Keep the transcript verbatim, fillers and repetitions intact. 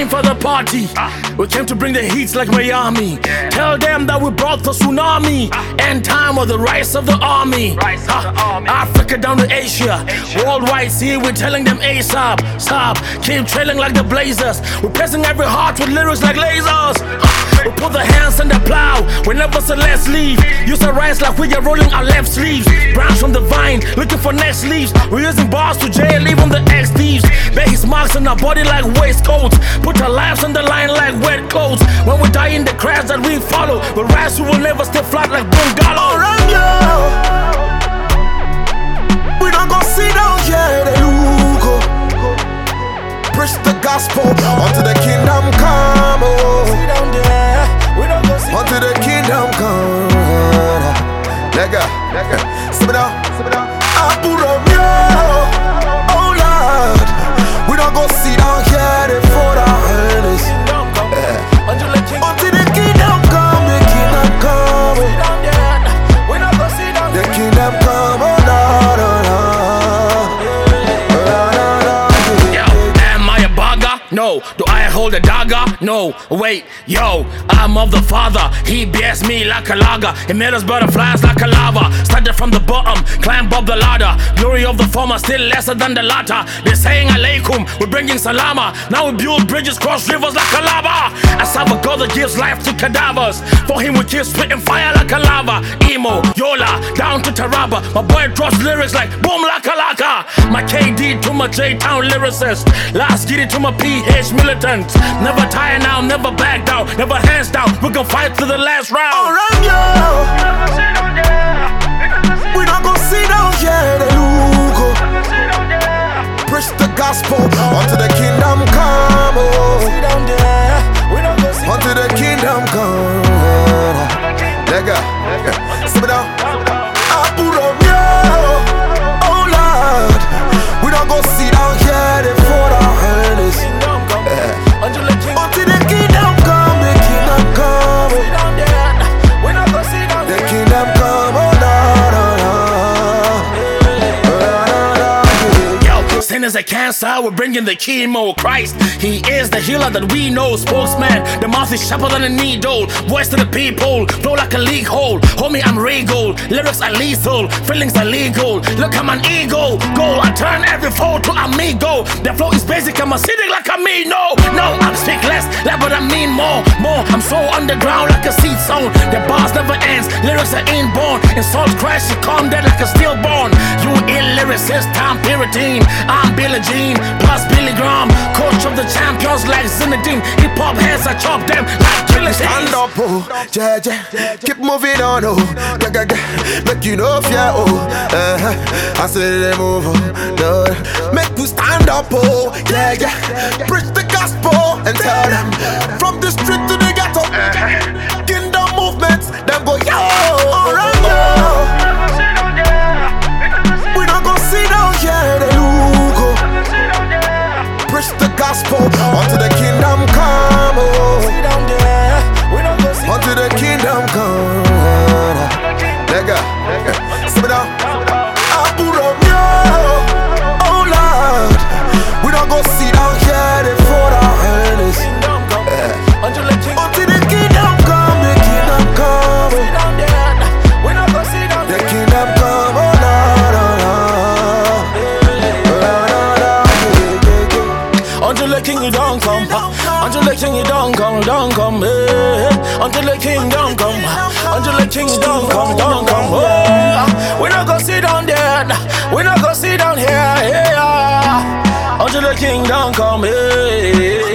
came for the party. We came to bring the heat like Miami. Tell them that we brought the tsunami. End time of the rise of the army. Uh, Africa down to Asia. Worldwide, see, we're telling them ASAP. Stop, keep trailing like the Blazers. We're pressing every heart with lyrics like lasers. We put the hands on the plow whenever Celeste leave. Use the rise like we are rolling our left sleeves. Branch from the vine, looking for next leaves. We're using bars to jail, leave on the ex-thieves. Bear his marks on our body like waistcoats. Put our lives on the line like wet clothes. When we die in the crash that we follow, we rise, we will never stay flat like bungalow. Alright, yo. We don't go sit down here, they look up. Preach the gospel until the kingdom come. Oh. Sit down there. We don't go sit until the kingdom come. Nigga, nigga, sip it down, sip it down. I put up, yo. Oh Lord, we don't go sit down here for our earnings. Until the kingdom come, the kingdom come. We don't go sit down. The kingdom come, oh Lord, oh Lord. Yo, am I a bugger? No. Do I hold a dagger? No. Wait, yo, I'm of the Father. He bears me like a lager. He made us butterflies like a lava. Started from the bottom, climb up the ladder. Glory of the former, still lesser than the latter. They're saying alaikum, we're bringing salama. Now we build bridges, cross rivers like a lava. I serve a God that gives life to cadavers. For him we keep spitting fire like a lava. Emo, Yola, down to Taraba. My boy drops lyrics like boom laka laka. My K D to my J-Town lyricist. Last Giddy to my P H militant. Never tire now, never back down, never hands down. We gon' fight to the last round. Alright, yo. We don't go sit down here, they look up. Preach the gospel until the kingdom come. Oh. Until the kingdom come. Nigga, sip it down. I put up, yo. Oh Lord, we don't go sit down here for our earnings. Until the kingdom come, the kingdom come. The kingdom come, oh Lord, oh Lord. Yo, sin is a cancer, we're bringing the chemo. Christ, he is the healer that we know. Spokesman, the mouth is sharper than a needle. Voice to the people, flow like a leak hole. Homie, I'm regal, lyrics are lethal, feelings are legal. Look, I'm an ego, go, I turn every foe to amigo. The flow is basic, I'm acidic like a me. No, no, I'm speak less, less, but I mean more, more. I'm so underground like a seed sown. The bars never ends, lyrics are inborn. Insult crash, you calm dead like a stillborn. You ill lyricist, I'm Puritan. I'm Billie Jean, plus Billy Graham. Coach of the champions like Zinedine. Hip hop heads, I chop them like killing. Stand up, oh, yeah, yeah. Keep moving on, oh, yeah, yeah, yeah. Make you know, yeah, oh, uh-huh. I say they move, oh, no. Make you stand up, oh, yeah, yeah. Preach the gospel and tell them from the street to the ghetto. Uh-huh. Kingdom movements, them go, yo, alright, yo. We don't go sit down here, they look up. Preach the gospel until the kingdom come, oh. Until the kingdom come. Nigga, sip it down. I put up, yo. Oh Lord, we don't go sit down here for our earnings. Until the kingdom come, the kingdom come. The kingdom come, oh Lord, oh Lord. Until the king you don't come, until the king you don't come, don't come, eh. Until the king don't come, until the king don't come, don't come, oh. We not gonna sit down there, we not gonna sit down here, yeah. Until the king don't come, eh.